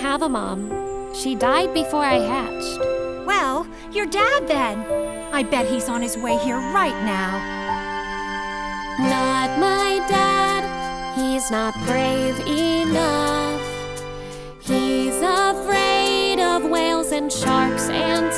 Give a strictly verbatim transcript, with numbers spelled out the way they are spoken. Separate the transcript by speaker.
Speaker 1: have a mom. She died before I hatched.
Speaker 2: Well, your dad then. I bet he's on his way here right now.
Speaker 1: Not my dad. He's not brave enough. He's afraid of whales and sharks and